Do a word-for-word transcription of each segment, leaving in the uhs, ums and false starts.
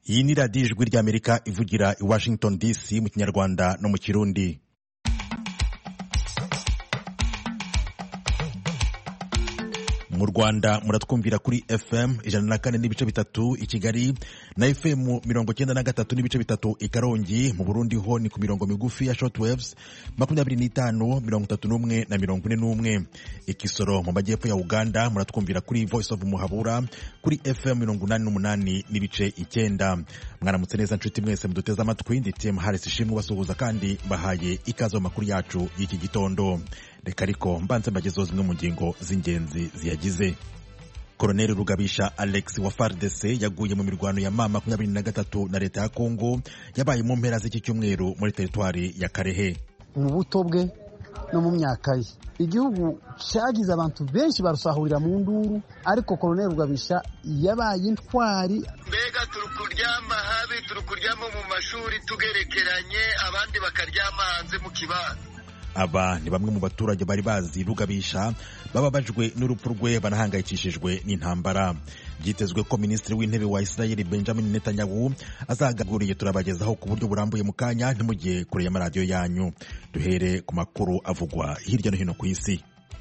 Iyi ni radiyo ijwi ry'Amerika ivugira i Washington D C mu Kinyarwanda no mu Kirundi. Mu Rwanda muratwumvira kuri F M ijana na kane n'ibice bitatu i Kigali na F M mirongo cyenda na gatatu n'ibice bitatu i Karongi. Mu Burundi ho ni ku mirongo migufi ya shortwaves makumyabiri n'itanu mirongo itatu n'umwe na mirongo ine n'umwe. Ikisoro mu majyepfo ya Uganda muratwumvira kuri Voice of Muhabura kuri F M mirongo inani n'umunani n'ibice icyenda. Mwaramutse neza nshuti mwese muduteze amatwi, ndi Tim Harris ishimwe basuhuza kandi bahaye ikaze mu makuru yacu y'iki gitondo. Reka ariko mbanze mbagezeho zimwe mu ngingo z'ingenzi ziyagize. Koloneli Rugabisha Alex wa F A R D C yaguye mu mirwano ya mama makumyabiri na gatatu na leta ya Kongo yabaye mu mpera z'iki cyumweru muri teritwari ya Karehe. Mu buto bwe no mu myaka ye igihugu cyagize abantu benshi barusahurira mu nduru, ariko Koloneli Rugabisha yabaye intwari. Mbega turukuryama habi, turukuryama mu mashuri tugerekeranye, abandi bakaryama hanze mu kibanza. Aba ni bamwe mu baturage bari bazi Rugabisha bababajwe n'urupfu rwe banahangayikishijwe n'intambara. Byitezwe ko Minisitiri w'Intebe wa Israel Benjamin Netanyahu azagaguriye turabagezaho ku buryo burambuye mu kanya, ntimujye kure y'amaradiyo yanyu. Duhere ku makuru avugwa hirya no hino ku isi.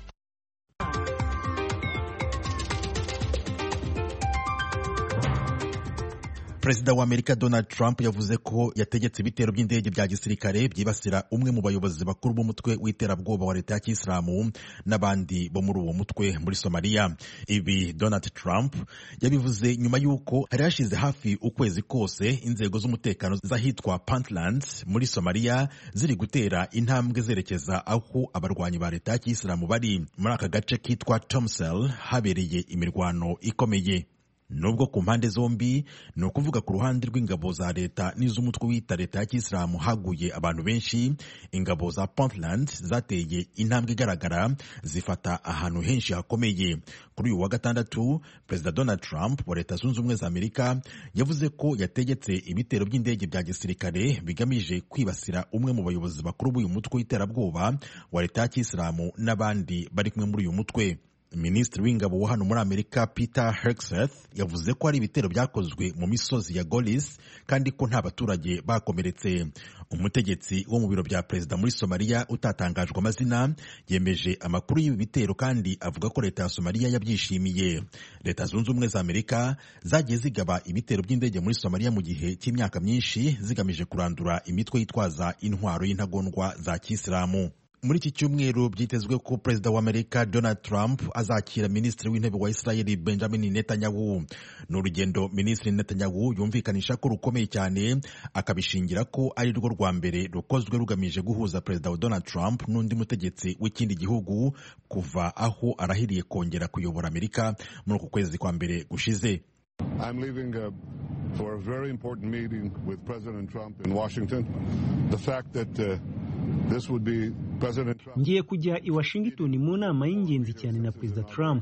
Perezida wa Amerika Donald Trump yavuze ko yategetse ibitero by'indege bya gisirikare byibasira umwe mu bayobozi bakuru b'umutwe w'iterabwoba wa leta ya Kisilamu n'abandi bo muri uwo mutwe muri Somalia. Ibi Donald Trump yabivuze nyuma y'uko hari hashize hafi ukwezi kose inzego z'umutekano z'ahitwa Puntland muri Somalia ziri gutera intambwe zerekeza aho abarwanyi ba leta ya Kisilamu bari. Muri aka gace kitwa Tomsel habereye imirwano ikomeye. Nubwo ku mpande zombi, ni ukuvuga ku ruhande rw'ingabo za leta n'iz'umutwe wita leta ya Kisilamu haguye abantu benshi, ingabo za Puntland zateye intambwe igaragara zifata ahantu henshi hakomeye. Kuri uyu wa gatandatu, Perezida Donald Trump wa Leta Zunze Ubumwe za Amerika yavuze ko yategetse ibitero by'indege bya gisirikare bigamije kwibasira umwe mu bayobozi bakuru b'uyu mutwe w'iterabwoba wa leta ya Kisilamu n'abandi bari kumwe muri uyu mutwe. Minisitiri w'ingabo wa hano muri Amerika Peter Hegseth yavuze ko ari ibitero byakozwe mu misozi ya Golis kandi ko nta baturage bakomeretse. Umutegetsi wo mu biro bya perezida muri Somalia utatangajwe amazina yemeje amakuru y'ibi bitero kandi avuga ko leta ya Somalia yabyishimiye. Leta Zunze Ubumwe za Amerika zagiye zigaba ibitero by'indege muri Somalia mu gihe cy'imyaka myinshi zigamije kurandura imitwe yitwaza intwaro y'intagondwa za Kisilamu. Muri iki cyumweru byitezwe ko Perezida wa Amerika Donald Trump azakira Minisitiri w'Intebe wa Israel Benjamin Netanyahu. Ni urugendo Minisitiri Netanyahu yumvikanisha ko rukomeye cyane, akabishingira ko ari rwo rwa mbere rukozwe rugamije guhuza Perezida Donald Trump n'undi mutegetsi w'ikindi gihugu kuva aho arahiriye kongera kuyobora Amerika muri uku kwezi kwa mbere gushize. I'm leaving uh, for a very important meeting with President Trump in Washington. The fact that uh, this would be President Trump. Ngiye kujya i Washington mu nama y'ingenzi cyane na Perezida Trump.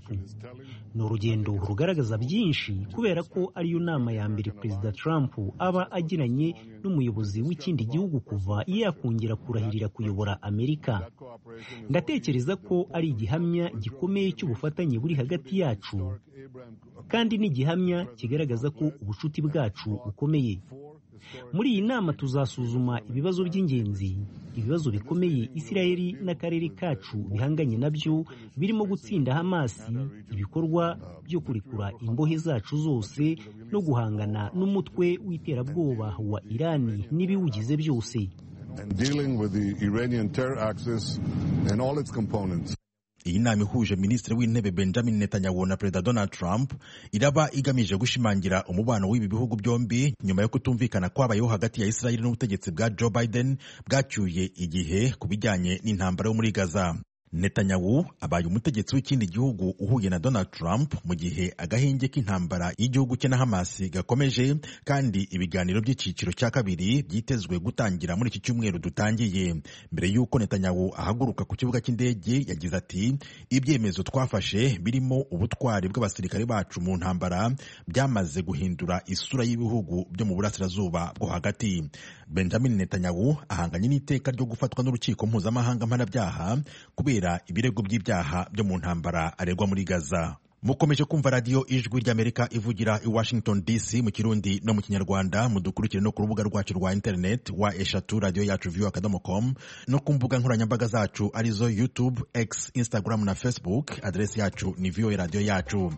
Ni urugendo rugaragaza byinshi kubera ko ariyo nama ya mbere Perezida Trump aba agiranye n'umuyobozi w'ikindi gihugu kuva yakongera kurahirira kuyobora Amerika. Ndatekereza ko ari igihamya gikomeye cy'ubufatanye buri hagati yacu, kandi ni igihamya kigaragaza ko ubucuti bwacu bukomeye. Muri iyi nama tuzasuzuma ibibazo by'ingenzi, ibibazo bikomeye Isiraheli n'akarere kacu bihanganye nabyo, birimo gutsinda Hamasi, ibikorwa byo kurekura imbohe zacu zose no guhangana n'umutwe w'iterabwoba wa Irani n'ibiwugize byose. And dealing with the Iranian terror axis and all its components. Iyi nama ihuje Minisitiri w'Intebe Benjamin Netanyahu na Perezida Donald Trump iraba igamije gushimangira umubano w'ibi bihugu byombi nyuma yo kutumvikana kwabayeho hagati ya Israel n'ubutegetsi bwa Joe Biden bwacyuye igihe ku bijyanye n'intambara yo muri Gaza. Netanyahu abaye umutegetsi w'ikindi gihugu uhuye na Donald Trump mu gihe agahenge k'intambara y'igihugu cye na Hamas gakomeje, kandi ibiganiro by'iciciro cya kabiri byitezwe gutangira muri iki cyumweru dutangiye. Mbere y'uko Netanyahu ahaguruka ku kibuga cy'indege yagize ati, ibyemezo twafashe birimo ubutwari bw'abasirikare bacu mu ntambara byamaze guhindura isura y'ibihugu byo mu burasirazuba bwo hagati. Benjamin Netanyahu ahanganye n'iteka ryo gufatwa n'urukiko mpuzamahanga mpanabyaha kubera ibirego by'ibyaha byo mu ntambara aregwa muri Gaza. mukomeje kumva radio ijwi ry'Amerika ivugira i Washington D C mu Kirundi no mu Kinyarwanda. Mudukurikire no ku rubuga rwacu rwa internet wa eshatu radio yacu view akadomo com no ku mbuga nkoranyambaga zacu arizo YouTube, X, Instagram na Facebook. Adresi yacu ni V O A radio yacu.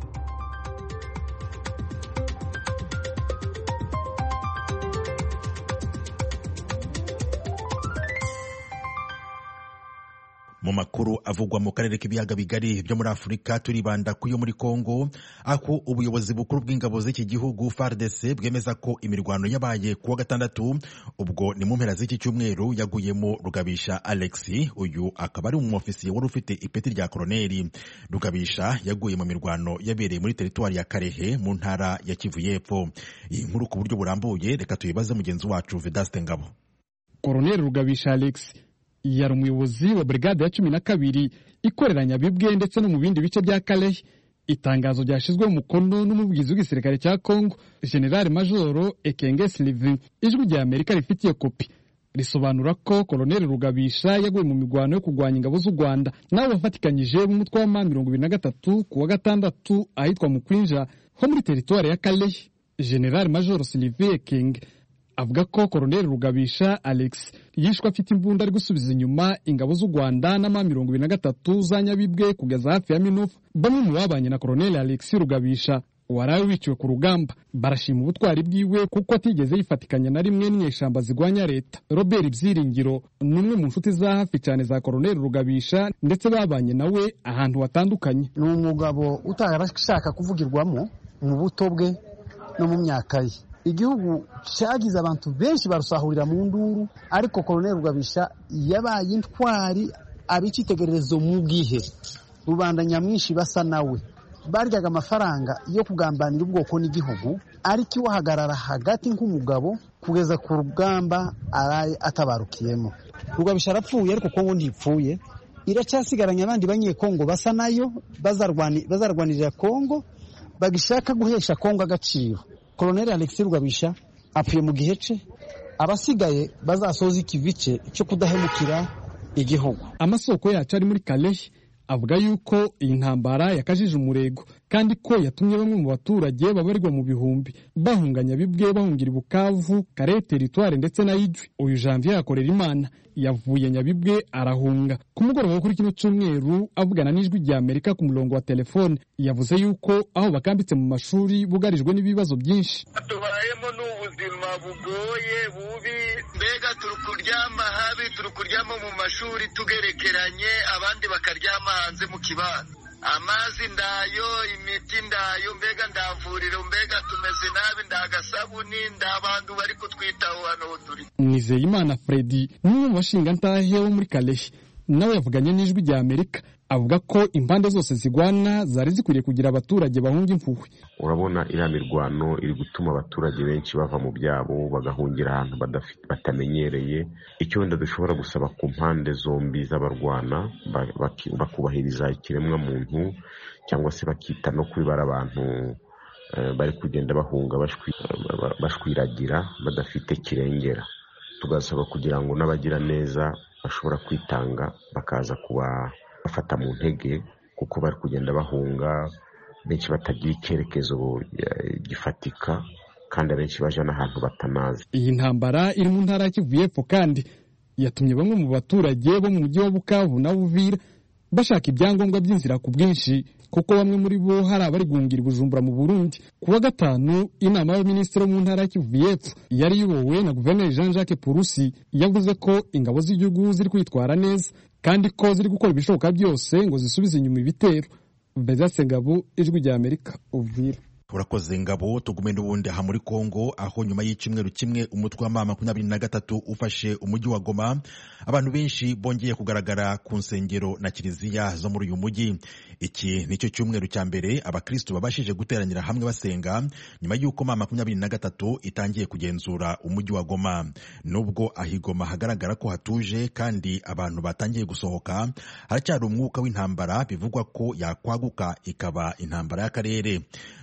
Mu makuru avugwa mu karere k'ibiyaga bigari byo muri Afurika, turibanda ku yo muri Kongo, aho ubuyobozi bukuru bw'ingabo z'iki gihugu F A R D C bwemeza ko imirwano yabaye kuwa gatandatu, ubwo ni mu mpera z'iki cyumweru, yaguyemo Rugabisha Alexis. Uyu akaba ari umufisiye wari ufite ipeti rya koloneli. Rugabisha yaguye mu mirwano yabereye muri teritwari ya Karehe mu ntara ya Kivu y'Epfo. Iyi nkuru ku buryo burambuye reka tuyibaze mugenzi wacu Vedaste Ngabo. Koloneli Rugabisha Alexis yari umuyobozi wa brigade ya cumi na kabiri ikorera Nyabibwe ndetse no mu bindi bice bya Kalehe. Itangazo ryashizwe mu mukono n'umuvugizi w'igisirikare cya Kongo General Major Ekenge Sylvain, ijwi rya Amerika rifitiye kopi, risobanura ko Koloneli Rugabisha yaguye mu migwano yo kugwanya ingabo z'u Rwanda nabo bafatikanyije mu mutwe wa mirongo ibiri na gatatu kuwa gatandatu ahitwa mu Kwinja ho muri teritwari ya Kalehe. General Major Sylvain Ekenge avuga ko Koloneli Rugabisha Alex yishwe afite imbunda ari gusubiza inyuma ingabo z'u Rwanda na mirongo ibiri na gatatu za Nyabibwe kugeza hafi ya Minofu. Bamwe mu babanye na Koloneli Alex Rugabisha warawe wiciwe ku rugamba barashima ubutwari bwiwe kuko atigeze yifatikanya na rimwe n'inyeshamba zigwanya leta. Robert Byiringiro numwe mu nshuti za hafi cyane za Koloneli Rugabisha ndetse babanye nawe ahantu hatandukanye. Ni umugabo utarashaka kuvugirwamo mu buto bwe no mu myaka ye. Igihugu cyagize abantu benshi barusahurira mu nduru, ariko Koloneli Rugabisha yabaye intwari abicitegererezo mu gihe rubanda nyamwinshi basa nawe baryaga amafaranga yo kugambanira ubwoko n'igihugu, ariko iwahagarara hagati nk'umugabo kugeza ku rugamba araye atabarukiyemo. Rugabisha arapfuye, ariko Kongo ntipfuye, iracyasigaranye abandi banyekongo basa nayo bazarwani bazarwanirira Kongo bagishaka guhesha Kongo agaciro. Koloneli Alexis Rugabisha apfuye mu gihe cye, abasigaye bazasoza ikivice cyo kudahemukira igihugu. Amasoko yacu ari muri Kalehe avuga yuko iyi ntambara yakajije umurego kandi ko yatumye bamwe mu baturage babarirwa mu bihumbi bahunganya Bibwe bahungira Bukavu, Kare teritware ndetse na Ijwi. Uyu Janvier yakorera Imana yavuye Nyabibwe arahunga. Ku mugoroba kuri kino cyumweru avugana n'ijwi rya Amerika ku murongo wa telefone, yavuze yuko aho bakambitse mu mashuri bugarijwe n'ibibazo byinshi. Tubayemo n'ubuzima bugoye bubi, mbega turi kuryama habi, turi kuryama mu mashuri tugerekeranye, abandi bakaryama hanze mu kibanza. Amazi ndayo, imiti ndayo, mbega ndavuriro, mbega tumeze nabi, ndagasabuni, ndabantu bari kutwitaho hano turi. Nizeyimana Freddy n'umwe mu bashingantahe wo muri Kalehe nawe yavuganye n'ijwi rya Amerika, avuga ko impande zose zigwana zari zikwiriye kugira abaturage bahunga impuhwe. Urabona iriya mirwano iri gutuma abaturage benshi bava mu byabo bagahungira ahantu batamenyereye. Icyo wenda dushobora gusaba ku mpande zombi z'abarwana, bakubahiriza ikiremwa muntu cyangwa se bakita no kwibara abantu bari kugenda bahunga bashwiragira badafite kirengera. Tugasaba kugira ngo n'abagira neza bashobora kwitanga bakaza kuba bafata mu ntege, kuko bari kugenda bahunga benshi batagira icyerekezo gifatika kandi abenshi baje n'ahantu batanazi. Iyi ntambara iri mu ntara ya Kivu y'Epfo kandi yatumye bamwe mu baturage bo mu mujyi wa Bukavu na Uvira bashaka ibyangombwa by'inzira ku bwinshi, kuko bamwe muri bo hari abari guhungira Bujumbura mu Burundi. Kuwa gatanu inama y'abaminisitiri bo mu ntara ya Kivu y'Epfo yari iyobowe na Guverineri Jean Jacques Purusi yavuze ko ingabo z'igihugu ziri kwitwara neza kandi ko ziri gukora ibishoboka byose ngo zisubize inyuma ibitero. Vedaste Ngabo, ijwi rya Amerika, Uvira. Urakoze Ngabo. Tugume n'ubundi aha muri Kongo, aho nyuma y'icimweru kimwe umutwe wa makumyabiri na gatatu ufashe umujyi wa Goma, abantu benshi bongeye kugaragara ku nsengero na kiliziya zo muri uyu mujyi. Iki nicyo cyumweru cya mbere abakristo babashije guteranira hamwe basenga nyuma y'uko makumyabiri na gatatu itangiye kugenzura umujyi wa Goma. Nubwo ahigoma hagaragara ko hatuje kandi abantu batangiye gusohoka, haracyari umwuka w'intambara bivugwa ko yakwaguka ikaba intambara y'akarere.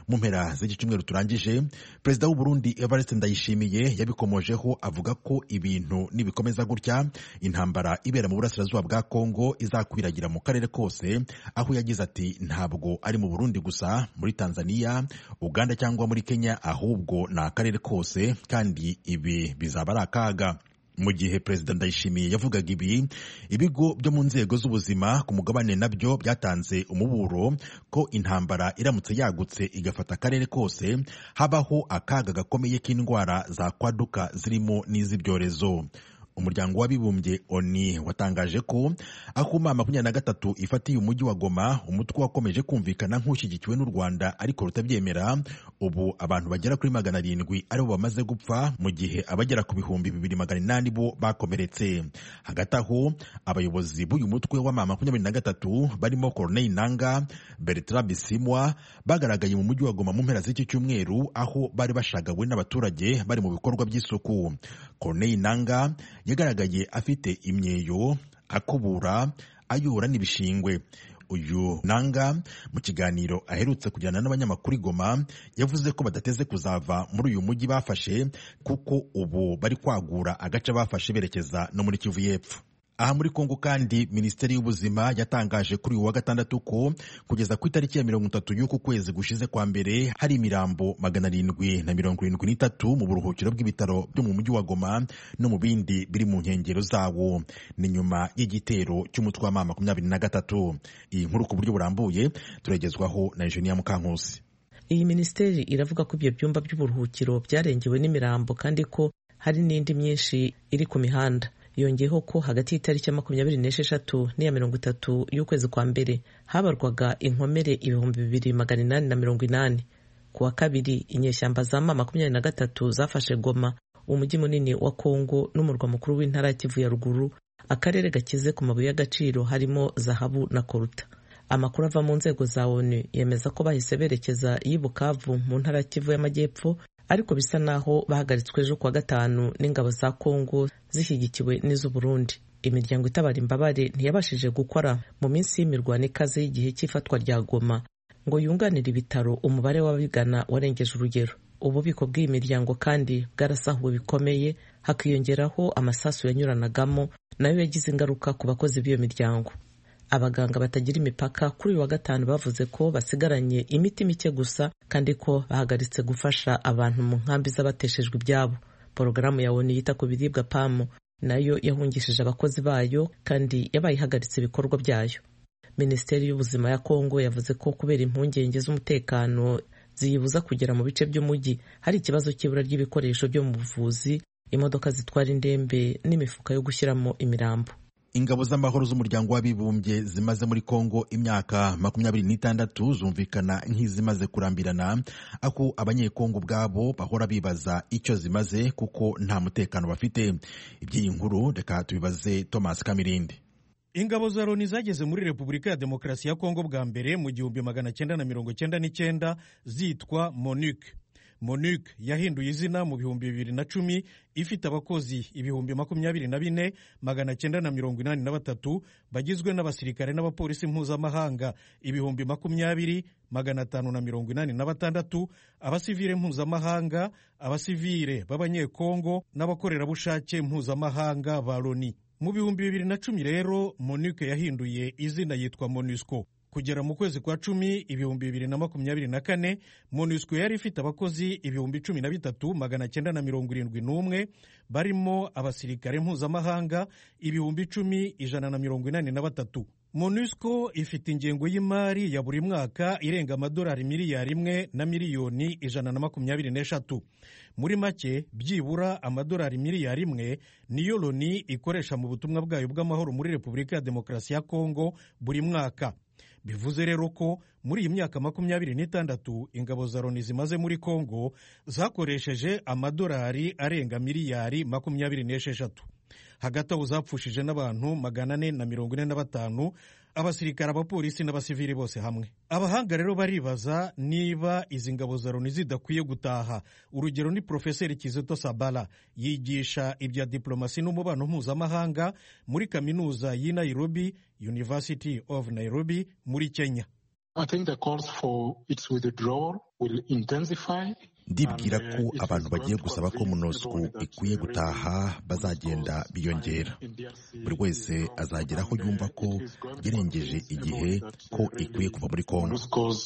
mu mpera z'iki cyumweru turangije perezida w'u Burundi Evariste Ndayishimiye yabikomojeho avuga ko ibintu nibikomeza gutya intambara ibera mu burasirazuba bwa Kongo izakwiragira mu karere kose, aho yagize ati ntabwo ari mu Burundi gusa, muri Tanzania, Uganda cyangwa muri Kenya, ahubwo ni akarere kose kandi ibi bizaba ari akaga. Mu gihe perezida Ndayishimiye yavugaga ibi, ibigo byo mu nzego z'ubuzima ku mugabane nabyo byatanze umuburo ko intambara iramutse yagutse igafata akarere kose habaho akaga gakomeye k'indwara za kwaduka zirimo n'iz'ibyorezo. Umuryango w'abibumbye O N U watangaje ko aho ma makumyabiri na gatatu ifatiye umujyi wa Goma, umutwe wakomeje kumvikana nk'ushyigikiwe n'u Rwanda ariko rutabyemera, ubu abantu bagera kuri magana arindwi aribo bamaze gupfa mu gihe abagera ku bihumbi bibiri magana inani bo bakomeretse. Hagati aho abayobozi b'uyu mutwe wa ma makumyabiri na gatatu barimo Corneille Nangaa, Bertrand Bisimwa bagaragaye mu mujyi wa Goma mu mpera z'iki cyumweru, aho bari bashagawe n'abaturage bari mu bikorwa by'isuku. Corneille Nangaa yagaragaye afite imyeyo, akubura, ayura n'ibishingwe. Uyu Nangaa mu kiganiro aherutse kujyana n'abanyamakuru Goma yavuze ko badateze kuzava muri uyu mujyi bafashe kuko ubu bari kwagura agace bafashe berekeza no muri Kivu y'Epfo. Aha muri Kongo kandi Minisiteri y'Ubuzima yatangaje kuri uyu wa gatandatu ko kugeza ku itariki ya mirongo itatu y'uku kwezi gushize kwa mbere hari imirambo magana arindwi na mirongo irindwi n'itatu mu buruhukiro bw'ibitaro byo mu mujyi wa Goma no mu bindi biri mu nkengero zawo. Ni nyuma y'igitero cy'umutwe wa ma makumyabiri na gatatu. Iyi nkuru ku buryo burambuye turagezwaho na Eugenia Mukankusi. Iyi minisiteri iravuga ko ibyo byumba by'uburuhukiro byarengewe n'imirambo kandi ko hari n'indi myinshi iri ku mihanda. Yongeyeho ko hagati y'itariki ya makumyabiri n'esheshatu n'iya mirongo itatu y'ukwezi kwa mbere habarwaga inkomere ibihumbi bibiri magana inani na mirongo inani. Ku wa kabiri inyeshyamba za ma makumyabiri na gatatu zafashe Goma, umujyi munini wa Kongo n'umurwa mukuru w'intara ya Kivu ya ruguru, akarere gakize ku mabuye y'agaciro harimo zahabu na koruta. Amakuru ava mu nzego za O N U yemeza ko bahise berekeza i Bukavu mu ntara ya Kivu y'Amajyepfo, ariko bisa naho bahagaritswe ejo kuwa gatanu n'ingabo za Kongo zishyigikiwe n'iz'u Burundi. Imiryango itabara imbabare ntiyabashije gukora mu minsi y'imirwano ikaze y'igihe cy'ifatwa rya Goma ngo yunganire ibitaro, umubare w'ababigana warengeje urugero. Ububiko bw'iyi miryango kandi bwarasahuwe bikomeye, hakiyongeraho amasasu yanyuranagamo nayo yagize ingaruka ku bakozi b'iyo miryango. Abaganga batagira imipaka kuri uyu wa gatanu bavuze ko basigaranye imiti mike gusa kandi ko bahagaritse gufasha abantu mu nkambi z'abateshejwe ibyabo. Porogaramu ya O N U yita ku biribwa P A M nayo yahungishije abakozi bayo kandi yabaye ihagaritse ibikorwa byayo. Minisiteri y'Ubuzima ya Kongo yavuze ko kubera impungenge z'umutekano ziyibuza kugera mu bice by'umujyi, hari ikibazo cy'ibura ry'ibikoresho byo mu buvuzi, imodoka zitwara indembe n'imifuka yo gushyiramo imirambo. Ingabo z'amahoro z'umuryango w'abibumbye zimaze muri Kongo imyaka makumyabiri n'itandatu zumvikana nk'izimaze kurambirana, ako abanyekongo ubwabo bahora bibaza icyo zimaze kuko nta mutekano bafite. Iby'iyi nkuru reka tubibaze Thomas Kamirindi. Ingabo za Loni zageze muri Repubulika ya Demokarasi ya Kongo bwa mbere mu gihumbi magana cyenda na mirongo cyenda n'icyenda zitwa MONUC. MONUC yahinduye izina mu bihumbi bibiri na cumi ifite abakozi ibihumbi makumyabiri na bine magana cyenda na mirongo inani na batatu bagizwe n'abasirikare n'abapolisi mpuzamahanga ibihumbi makumyabiri magana atanu na mirongo inani na batandatu, abasivile mpuzamahanga, abasivile b'abanyekongo n'abakorerabushake mpuzamahanga ba Loni. Mu bihumbi bibiri na cumi rero MONUC yahinduye izina yitwa MONUSCO. Kugera mu kwezi kwa cumi ibihumbi bibiri na makumyabiri na kane MONUSCO yari ifite abakozi ibihumbi cumi na bitatu magana cyenda na mirongo irindwi n'umwe barimo abasirikare mpuzamahanga ibihumbi icumi ijana na mirongo inani na batatu. MONUSCO ifite ingengo y'imari ya buri mwaka irenga amadolari miliyari imwe na miliyoni ijana na makumyabiri n'eshatu. Muri make byibura amadolari miliyari imwe niyo Loni ikoresha mu butumwa bwayo bw'amahoro muri Repubulika ya Demokarasi ya Kongo buri mwaka. Bivuze rero ko muri iyi myaka makumyabiri n'itandatu ingabo za Loni zimaze muri Kongo zakoresheje amadolari arenga miliyari makumyabiri n'esheshatu. Hagati aho zapfushije n'abantu magana ane na mirongo ine na batanu, abasirikare, abapolisi n'abasivili bose hamwe. Abahanga rero baribaza niba izi ngabo za Loni zidakwiye gutaha. Urugero ni Profeseri Kizito Sabala, yigisha ibya diplomasi n'umubano mpuzamahanga muri kaminuza y'i Nairobi, University of Nairobi muri Kenya. I think the calls for its withdrawal will intensify. Ndibwira ko abantu bagiye gusaba ko MONUSCO ikwiye gutaha bazagenda biyongera. Buri wese azagera aho yumva ko yarengeje igihe ko ikwiye kuva muri Kongo.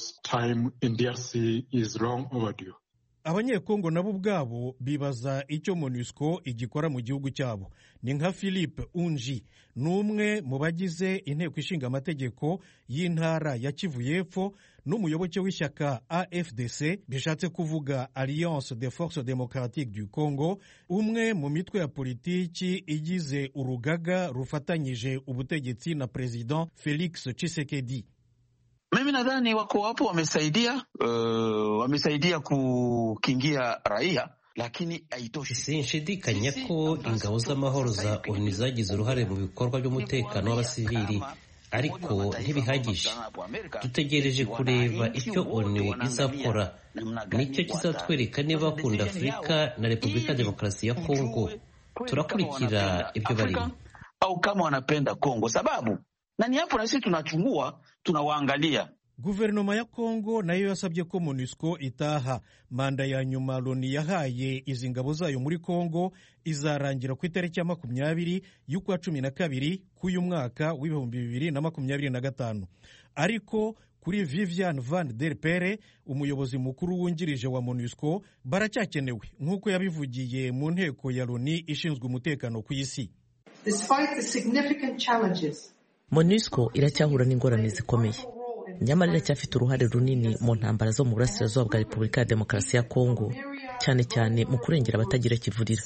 Abanyekongo nabo ubwabo bibaza icyo MONUSCO igikora mu gihugu cyabo. Ni nka Philippe Unji, n'umwe mu bagize inteko ishinga amategeko y'intara ya Kivu y'Epfo n'umuyoboke w'ishyaka A F D C, bishatse kuvuga Alliance des Forces Démocratiques du Congo, umwe mu mitwe ya politiki igize urugaga rufatanyije ubutegetsi na President Felix Tshisekedi. Mimi nadhani wako wapo wamesaidia, uh, wamesaidia kukingia raia, lakini haitoshi. Sinshidikanya ko ingabo z'amahoro za O N U zagize uruhare mu bikorwa by'umutekano w'abasivili, ariko ntibihagije. Dutegereje kureba icyo O N U izakora, nicyo kizatwereka niba bakunda Afurika na Repubulika ya Demokarasi ya Kongo. Turakurikira ibyo barimo au kama wanapenda Kongo, sababu na ni hapo na sisi tunachungua, tunawaangalia. Guverinoma ya Kongo nayo yasabye ko MONUSCO itaha. Manda ya nyuma Loni yahaye izi ngabo zayo muri Kongo izarangira ku itariki ya makumyabiri y'ukwa cumi na kabiri k'uyu mwaka w'ibihumbi bibiri na makumyabiri na gatanu. Ariko kuri Vivian Van Der Pere, umuyobozi mukuru wungirije wa MONUSCO, baracyakenewe nk'uko yabivugiye mu nteko ya Loni ishinzwe umutekano ku isi. Despite the significant challenges, MONUSCO iracyahura n'ingorane zikomeye, nyamara iracyafite uruhare runini mu ntambara zo mu burasirazuba bwa Repubulika ya Demokarasi ya Kongo, cyane cyane mu kurengera abatagira kivurira.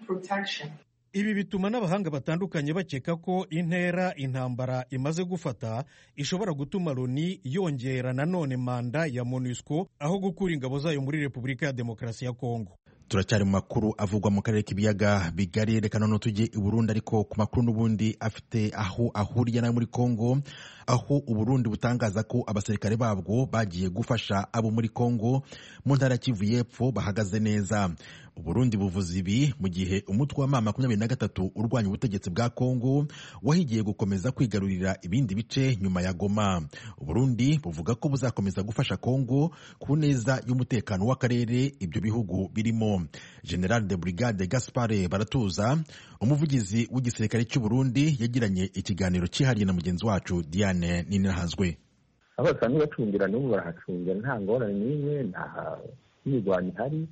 Ibi bituma n'abahanga batandukanye bakeka ko intera intambara imaze gufata ishobora gutuma Loni yongera nanone manda ya MONUSCO aho gukura ingabo zayo muri Repubulika ya Demokarasi ya Kongo. Turacyari mu makuru avugwa mu karere k'ibiyaga bigari. Reka none tujye i Burundi, ariko ku makuru n'ubundi afite aho ahuriye nayo muri Kongo, aho Uburundi butangaza ko abasirikare babwo bagiye gufasha abo muri Kongo mu ntara ya Kivu y'Epfo bahagaze neza. Uburundi buvuze ibi mu gihe umutwe wa makumyabiri na gatatu urwanya ubutegetsi bwa Kongo wahigiye gukomeza kwigarurira ibindi bice nyuma ya Goma. Uburundi buvuga ko buzakomeza gufasha Kongo ku neza y'umutekano w'akarere ibyo bihugu birimo. General de Brigade Gaspard Baratuza, umuvugizi w'igisirikare cy'u Burundi, yagiranye ikiganiro cyihariye na mugenzi wacu Diane Ninahazwe. Abasanzwe bacungira n'ubu barahacungira, nta ngorane n'imwe, nta mirwano ihari.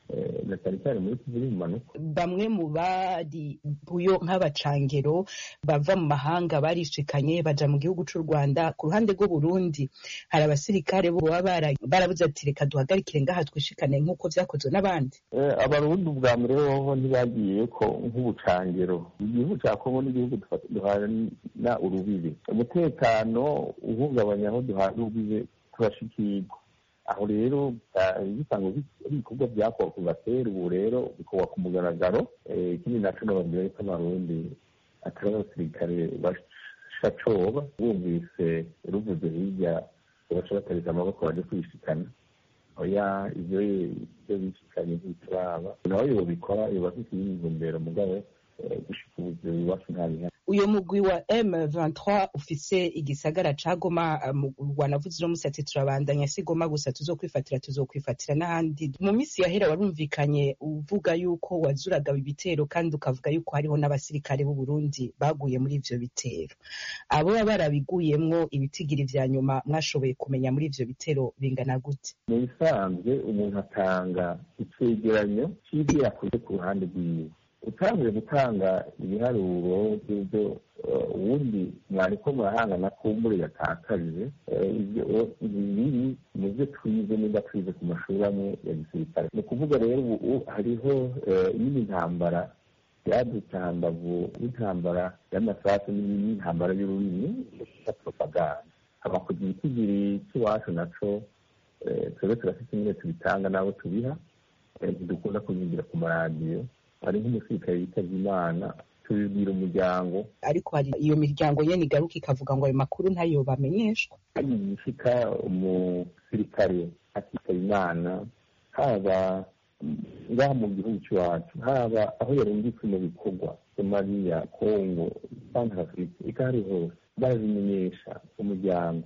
Bamwe mu bari buyo nk'abacangero bava mu mahanga barishikanye baja mu gihugu cy'u Rwanda. Ku ruhande rw'u Burundi hari abasirikare bo barabuze ati reka duhagarikire ngaha twishikane nk'uko vyakozwe n'abandi. Abarundi ubwa mbere boho ntibagiye ko nk'ubucangero. Igihugu cya Kongo n'igihugu duhana urubibe, umutekano uhungabanya aho duhana urubibe turashikirwa. Aho rero bisanga ibikorwa byakorwa kuva kera, ubu rero bikorwa ku mugaragaro. Ikindi naco n'ababwira ko Abarundi atari abasirikare bashacoba, bumvise ruvuze hirya baca batarika amaboko baje kwishikana. Oya, ivyo ivyo bishikanye ntituraba, naho yobikora yoba afite intumbero mugabo gushika ubuzima iwacu nta bihari. Uyo mugwi wa M vingt-trois ufise igisagara ca Goma, wanavuze no musati turabandanya si Goma gusa tuzokwifatira tuzokwifatira n'ahandi. Mu misi yahera warumvikanye uvuga yuko wazuraga ibitero kandi ukavuga yuko hariho n'abasirikare b'u Burundi baguye muri ivyo bitero. Abo barabiguyemwo ibitigiri vya nyuma mwashoboye kumenya muri ivyo bitero bingana gute? Mu bisanzwe umuntu atanga icegeranyo c'ivyo yakoze ku ruhande rwiwe. Utangiye gutanga ibiharuro by'ibyo ubundi mwariko murahangana kumbure yatakaje, ibiri muvyo twize niba twize ku mashuri amwe ya gisirikare. Ni ukuvuga rero ubu hariho iyindi ntambara yadutse hambavu y'intambara y'amasasu n'intambara y'ururimi ya propaganda. Haba kugira itigiri cy'iwacu naco twebwe turafite imwe tubitanga n'abo tubiha, ntidukunda kubigira ku maradiyo. Hari nk'umusirikare yitavye Imana tubibwira umuryango, ariko hari iyo miryango nyene igaruka ikavuga ngo ayo makuru ntayo bamenyeshwa. Hari igishika umusirikare akitaba Imana, haba ngaha mu gihugu cy'iwacu, haba aho yarungitswe mu bikorwa Somalia, Kongo, Centrafrique, eka hari hose barabimenyesha umuryango.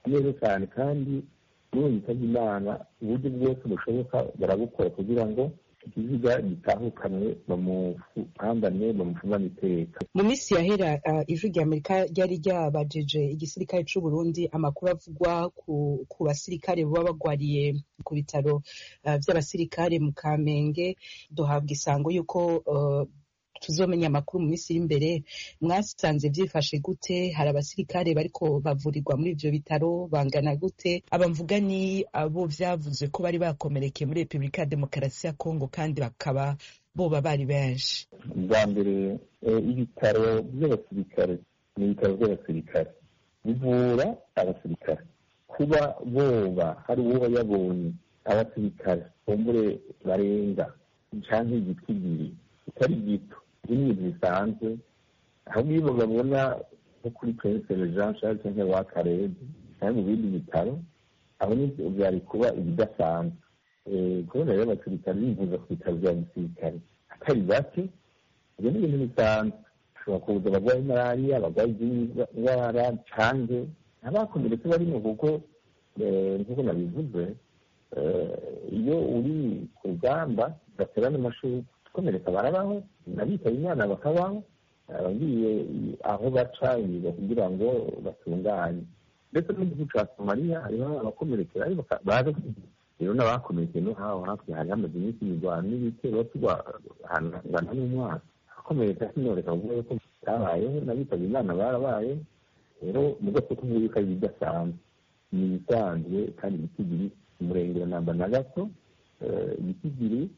neza cyane kandi n'ubu yitabye imana uburyo bwose bushoboka barabukora kugira ngo ikiziga gitahukanwe bamuhambane bamufungane iteka. Mu minsi yahera uh, ijwi rya Amerika ryari ryabajije igisirikare c'u Burundi amakuru avugwa ku, ku basirikare baba bagwariye ku bitaro uh, vy'abasirikare mu Kamenge. Duhabwa isango yuko uh, tuzomenya amakuru mu minsi imbere. Mwasanze vyifashe gute? Hari abasirikare bariko bavurirwa muri ivyo bitaro bangana gute? Abamvuga ni abo vyavuze ko bari bakomerekeye muri Republika ya Demokarasi ya Kongo kandi bakaba boba bari benshi. Bwa mbere ibitaro by'abasirikare ni ibitaro by'abasirikare bivura abasirikare. Kuba boba hari uwo yabonye abasirikare bombure barenga canke igitwigiri itari gito ibintu bisanzwe, ahubwo iyo babona nko kuri Prince Jean Charles cyangwa wa Karede cyangwa mu bindi bitaro aho ni byari kuba ibidasanzwe. Kubona rero abasirikare bivuza ku bitaro bya gisirikare atari bake, ibyo ni ibintu bisanzwe. Ushobora kuza abarwayi malariya, abarwayi indwara canke abakomeretse barimo, kuko nk'uko nabivuze iyo uri ku rugamba baterana amashuri komereka barabaho, nabitaba imana bakabaho, abagiye aho baca kugira ngo batunganye. Ndetse no mu gihugu ca Somalia hariho abakomerekera ari baza rero n'abakomerekeye no haho hafi hari hamaze iminsi imirwano n'ibitero tugana n'umwaka akomereka sinoreka kuvuga ko bitabayeho, nabitaba imana barabaye. Rero mu gato kuvuga yuko ari bidasanzwe, ni ibisanzwe kandi ibitigiri umurengero namba na gato ibitigiri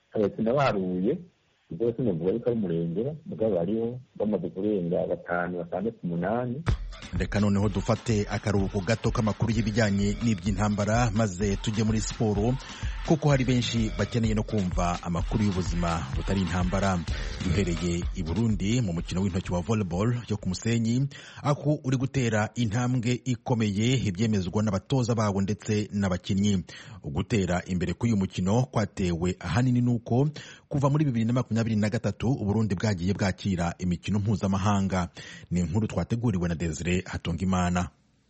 sinabaruye ibyo sinavuga yuko ari umurengera mugabo bariho bamaze kurenga batanu batandatu umunani. Reka noneho dufate akaruhuko gato k'amakuru y'ibijyanye n'iby'intambara maze tujye muri siporo, kuko hari benshi bakeneye no kumva amakuru y'ubuzima butari intambara. Duhereye i Burundi mu mukino w'intoki wa volleyball yo ku Musenyi, aho uri gutera intambwe ikomeye, ibyemezwa n'abatoza bawo ndetse n'abakinnyi. Gutera imbere k'uyu mukino kwatewe ahanini nuko kuva muri bibiri na makumyabiri na gatatu Uburundi bwagiye bwakira imikino mpuzamahanga. Ni inkuru twateguriwe na Desire Hatongimana.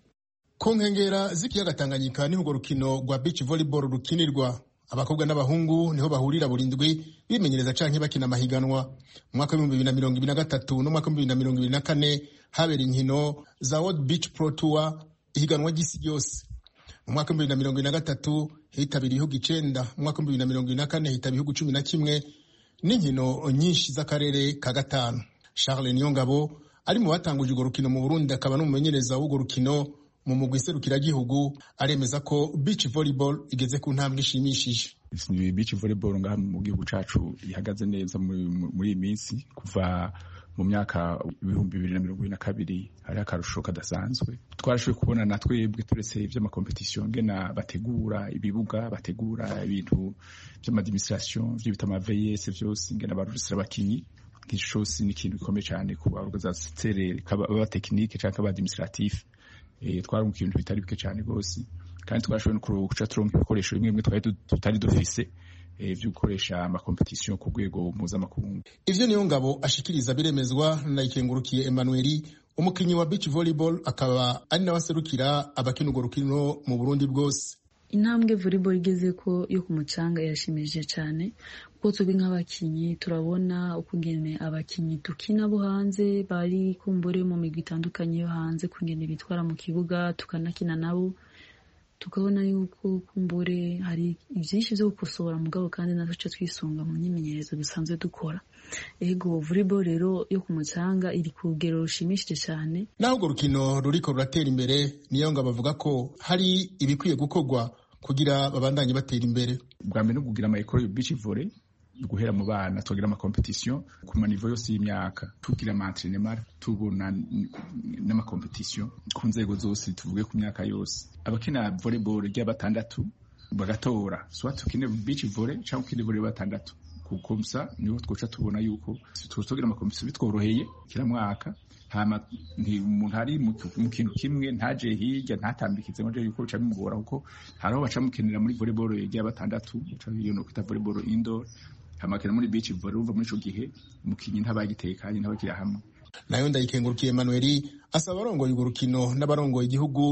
Ku nkengera z'ikiyaga Tanganyika niho urwo rukino rwa beach volleyball rukinirwa. Abakobwa n'abahungu niho bahurira burindwi bimenyereza canke bakina amahiganwa. Mu mwaka w'ibihumbi bibiri na mirongo ibiri na gatatu no mwaka w'ibihumbi bibiri na mirongo ibiri na kane habera inkino za World Beach Pro Tour, ihiganwa ry'isi yose. Mu mwaka w'ibihumbi bibiri na mirongo ibiri na gatatu hitabiriye ibihugu icenda, mu mwaka w'ibihumbi bibiri na mirongo ibiri na kane hitabiriye ibihugu cumi na kimwe n'inkino nyinshi z'akarere ka gatanu. Charles Niyongabo ari mu batanguje urwo rukino mu Burundi akaba n'umumenyereza w'urwo rukino mu mugwi serukiragihugu, aremeza ko beach volleyball igeze ku ntambwe ishimishije. Beach volleyball ngaha mu gihugu cacu ihagaze neza muri iyi minsi. Kuva mu myaka ibihumbi bibiri na mirongo ibiri na kabiri hari akarusho kadasanzwe. Twarashoboye kubona na twebwe turetse ivy'amakompetisiyo ngena bategura ibibuga, bategura ibintu vy'amadministration vy'ibita amaveyese vyose, ngena barusira abakinyi. Nk'icose ni ikintu gikomeye cyane ku baorganisateur kaba tekinike canke aba administratif. Eh twari mu kintu bitari bike cyane gose, kandi twashoboye no kuca turonka ibikoresho bimwe bimwe twari tutari dufise vyo gukoresha amakompetisiyo ku rwego mpuzamakungu. Ivyo niyo ngabo ashikiriza biremezwa na Ikengurukiye Emmanuel, umukinyi wa beach volleyball, akaba ari nabaserukira abakina urwo rukino mu Burundi bwose. Intambwe volleyball igeze ko yo ku mucanga yashimije cyane, kuko tubi nk'abakinyi turabona ukungene abakinyi dukina bo hanze bari kumbure mu migwi itandukanye yo hanze, kungene bitwara mu kibuga tukanakina nabo, tukabona yuko kumbure hari ivyinshi vyo gukosora mugabo kandi natwe twisunga mu nyimenyerezo dusanzwe dukora. Ego volleyball rero yo ku mucanga iri ku rugero rushimishije cyane. Naho urwo rukino ruriko ruratera imbere, niyo ngo bavuga ko hari ibikwiye gukorwa kugira babandanye batera imbere. Bwa mbere no kugira ama école beach volley, guhera mu bana tugira ama competition ku manivo yose y'imyaka, tugira ama entraînement, tubona n'ama competition ku nzego zose, tuvuge ku myaka yose. Abakina volleyball rya batandatu bagatora soit tukine beach volley cyangwa ukine volley batandatu, kuko msa niho twoca tubona yuko tuzogira ama competition bitworoheye kila mwaka. Hama umuntu hari mu kintu kimwe ntaje hirya ntatambikize ngo yuko bica bimugora, kuko hariho baca mukenera muri volleyball rya batandatu, iyo no kwita volleyball indoor, hamakena muri beach volley uva muri ico gihe umukinyi ntabagitekanye ntabakira hamwe. Nayo Ndayikengurukiye Emmanuel asaba abarongoye urwo rukino n'abarongoye igihugu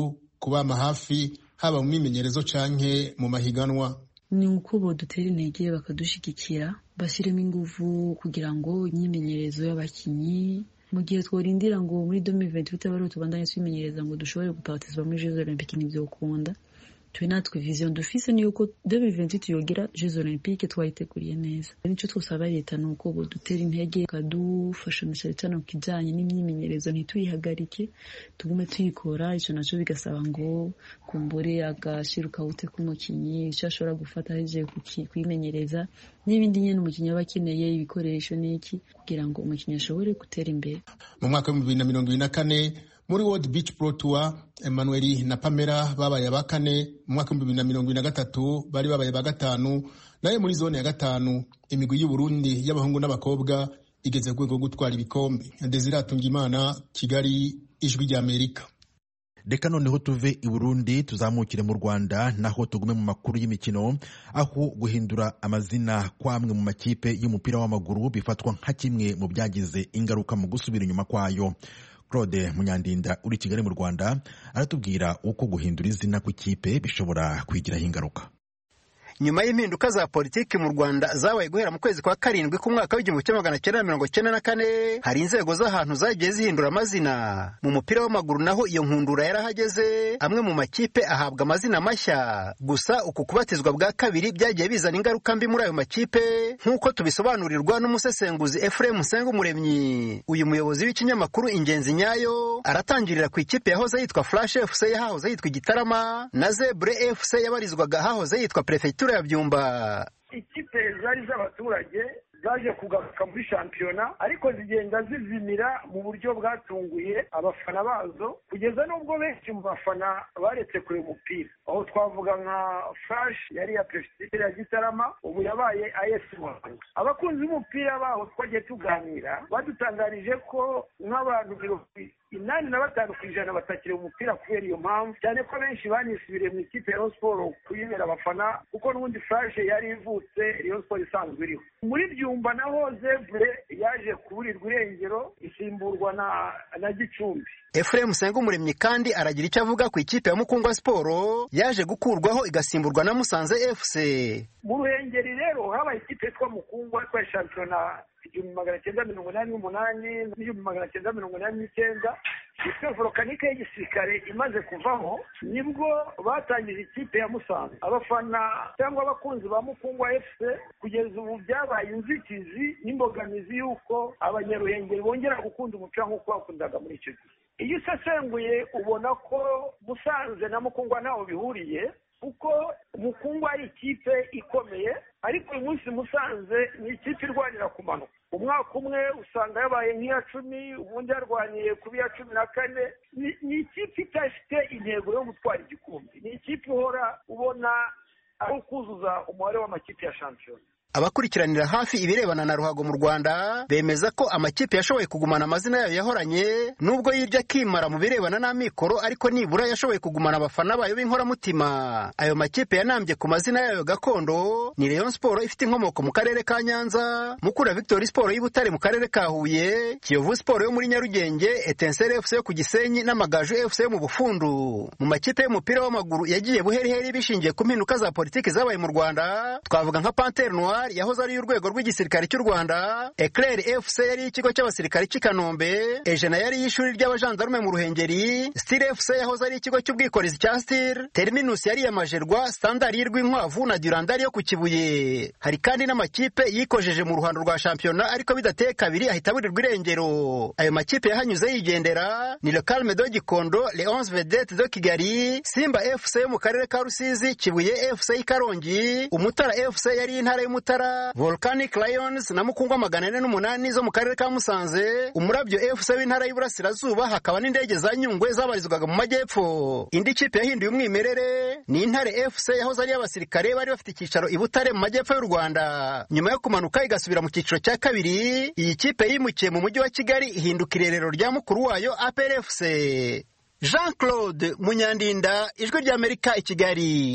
kubama hafi haba mu mimenyerezo canke mu mahiganwa. Ni uko bodutera intege bakadushigikira bashyiremo ingufu kugira ngo imyimenyerezo y'abakinyi mu gihe tworindira ngo muri deux mille vingt-huit bari tubandanye twimenyereza ngo dushobore guparticipa muri Jeux Olympiques n'ivyokunda. Twe natwe vision dufise ni uko deux mille vingt-huit yogira Jeux Olympiques twayiteguriye neza. Nico twosaba leta nuko bodutera intege kadufasha cyane ku kijanye n'imyimenyerezo ntituyihagarike tugume tuyikora. Ico naco bigasaba ngo kumbure agashiruka ute kumukinyi ico ashobora gufata heje kuyimenyereza n'ibindi nyene umukinyi abakeneye ibikoresho n'iki kugira ngo umukinyi ashobore gutera imbere. Mu mwaka wa bibiri na mirongo ibiri na kane muri World Beach Pro Tour, Emmanuel na Pamela babaye ba kane, mu mwaka wa bibiri na mirongo ibiri na gatatu bari babaye ba gatanu, naye muri zone ya gatanu imigwi y'u Burundi y'abahungu n'abakobwa igeze ku rwego gutwara ibikombe. Desire Atungimana, Kigali, Ijwi rya Amerika. Reka noneho tuve i Burundi tuzamukire mu Rwanda, naho tugume mu makuru y'imikino, aho guhindura amazina kwamwe mu makipe y'umupira w'amaguru bifatwa nka kimwe mu byagize ingaruka mu gusubira inyuma kwayo. Claude Munyandinda uri Kigali mu Rwanda aratubwira uko guhindura izina kw'ikipe bishobora kwigiraho ingaruka. Nyuma y'impinduka za politiki mu Rwanda zabaye guhera mu kwezi kwa karindwi ku mwaka w'igihumbi kimwe magana cyenda mirongo cyenda na kane, hari inzego z'ahantu zagiye zihindura amazina. Mu mupira w'amaguru naho iyo nkundura yarahageze, amwe mu makipe ahabwa amazina mashya. Gusa uku kubatizwa bwa kabiri byagiye bizana ingaruka mbi muri ayo makipe, nk'uko tubisobanurirwa n'umusesenguzi Ephraim Nsengumuremyi. Uyu muyobozi w'ikinyamakuru Ingenzi Nyayo aratangirira ku ikipe yahoze yitwa Flash F C yahoze yitwa Igitarama na Zebre F C yabarizwaga hahoze yitwa Prefecture ya Byumba. Ikipe zari z'abaturage zaje kugaruka muri shampiyona ariko zigenda zizimira mu buryo bwatunguye abafana bazo, kugeza n'ubwo benshi mu bafana baretse kure umupira. Aho twavuga nka Flash yari ya Prefecture ya Gitarama, ubu yabaye A S Rwanda. Abakunzi b'umupira baho twagiye tuganira badutangarije ko nk'abantu inani na batanu ku ijana batakira umupira kubera iyo mpamvu, cyane ko benshi banisubiriye mu ikipe ya Rayon Sport kuyibera abafana kuko n'ubundi Flash yari ivutse Rayon Sport isanzwe iriho. Muri Byumba naho Zebre yaje kuburirwa irengero isimburwa na na Gicumbi. Ephraim Nsengumuremyi kandi aragira icyo avuga ku ikipe ya Mukungwa Sport yaje gukurwaho igasimburwa na Musanze F C. Mu Ruhengeri rero habaye ikipe yitwa Mukungwa kwa shampiyona igihumbi magana cyenda mirongo inani n'umunani n'igihumbi magana cyenda mirongo inani n'icyenda. Ikipe volkanike y'igisirikare imaze kuvaho nibwo batangije ikipe ya Musanze. Abafana cyangwa abakunzi ba Mukungwa F C kugeza ubu byabaye inzitizi n'imbogamizi y'uko abanyaruhengeri bongera gukunda umupira nk'uko bakundaga muri icyo gihe. Iyo usesenguye ubona ko Musanze na Mukungwa ntaho bihuriye, kuko Mukungwa ari ikipe ikomeye ariko uyu munsi Musanze ni ikipe irwanira kumanuka. Umwaka umwe usanga yabaye nk'iya cumi, ubundi yarwaniye ku ya cumi na kane. Ni ikipe idafite intego yo gutwara igikombe, ni ikipe uhora ubona aho kuzuza umubare w'amakipe ya shampiyona. Abakurikiranira hafi ibirebana na ruhago mu Rwanda bemeza ko amakipe yashoboye kugumana amazina yayo yahoranye, nubwo yirya kimara mu birebana n'amikoro, ariko nibura yashoboye kugumana abafana bayo b'inkoramutima. Ayo makipe yanambye ku mazina yayo gakondo ni Rayon Sport ifite inkomoko mu karere ka Nyanza, Mukura Victory Sport y'Ibutare mu karere ka Huye, Kiyovu Sport yo muri Nyarugenge, Etincelle F C yo ku Gisenyi n'Amagaju F C yo mu Bufundu. Mu makipe y'umupira w'amaguru yagiye buheriheri bishingiye ku mpinduka za politiki zabaye mu Rwanda, twavuga nka Panthère Noire yahoze ari urwego rw'igisirikare cy'u Rwanda, Eclair F C yari ikigo cy'abasirikare cy'i Kanombe, Ejena yari y'ishuri ry'abajandarume mu Ruhengeri, Steel F C yahoze ari ikigo cy'ubwikorezi cya Steel, Terminus yari yamajerwa, Standard y'Urwinkwavu na Durandari yo ku Kibuye. Hari kandi n'amakipe yikojeje mu ruhando rwa shampiyona ariko bidateye kabiri ahita burirwa irengero. Ayo makipe yahanyuze yigendera ni Le Calme de Gikondo, Les onze Vedettes de Kigali, Simba F C yo mu karere ka Rusizi, Kibuye F C y'i Karongi, Umutara F C yari intara y'Umutara, Volcanic Lions na Mukungwa magana ane n'umunani zo mu karere ka Musanze, Umurabyo F C w'intara y'Iburasirazuba, hakaba n'indege za Nyungwe zabarizwaga mu majyepfo. Indi kipe yahinduye umwimerere ni Intare F C yahoze ari abasirikare bari bafite icyicaro i Butare mu majyepfo y'u Rwanda. Nyuma yo kumanuka igasubira mu cyiciro cya kabiri, iyi kipe yimukiye mu mujyi wa Kigali ihinduka irerero rya mukuru wayo A P R F C. Jean Claude Munyandinda, Ijwi ry'Amerika i Kigali.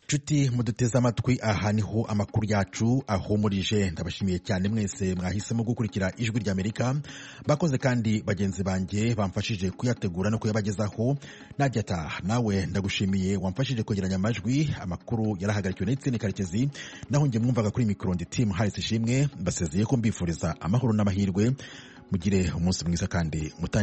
nshuti muduteze amatwi, aha niho amakuru yacu ahumurije. Ndabashimiye cyane mwese mwahisemo gukurikira ijwi ry'Amerika. Bakoze kandi bagenzi banjye bamfashije kuyategura no kuyabagezaho. Najyata nawe ndagushimiye wamfashije kwegeranya amajwi. Amakuru yarahagarikiwe na Etienne Karekezi, naho njye mwumvaga kuri mikoro ndi Tim Harris Ishimwe. Mbasezeye ko mbifuriza amahoro n'amahirwe. Mugire umunsi mwiza kandi muta